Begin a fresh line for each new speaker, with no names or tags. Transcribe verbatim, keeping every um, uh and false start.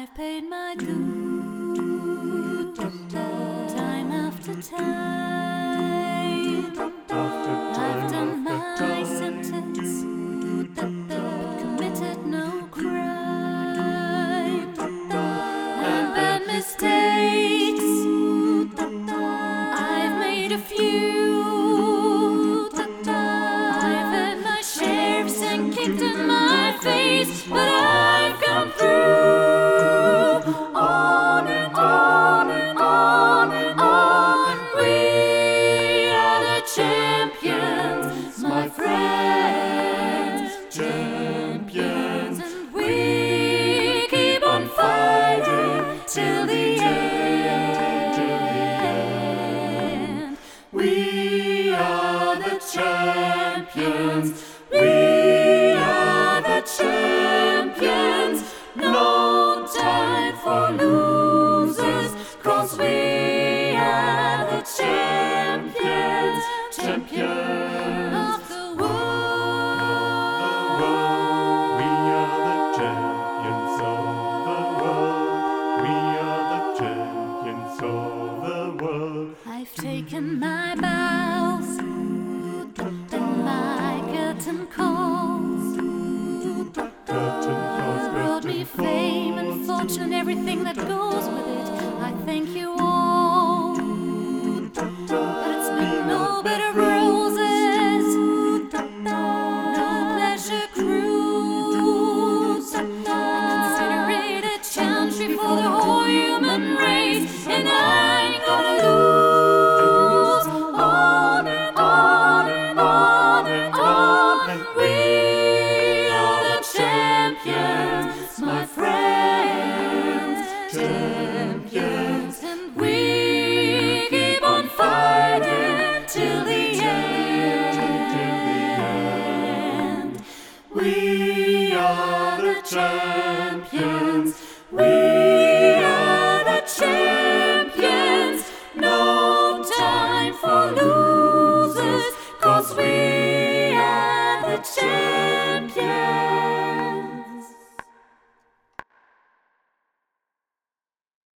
I've paid my dues, time after time. I've done my sentence, but committed no crime. And bad mistakes, I've made a few. I've had my sheriffs and kicked in my face, but I've come through. On and on and on and on. We are the champions, my friends, champions, and we keep on fighting till the end. We are the champions. We are the champions. No time for losers, 'cause we are the champions, champions of the world.
We are the champions of the world. We are the champions of the world.
I've taken my bows and my curtain calls.
Curtain calls,
Brought me
curtain
fame and
calls.
fortune and everything that goes with it. I thank you all, but it's been no bed of roses, no pleasure cruise. I consider it a challenge before the whole human race, and I ain't gonna lose. On and on and on and on. We are the champions, my friends, champions, and we keep on fighting till the end. We are the champions. We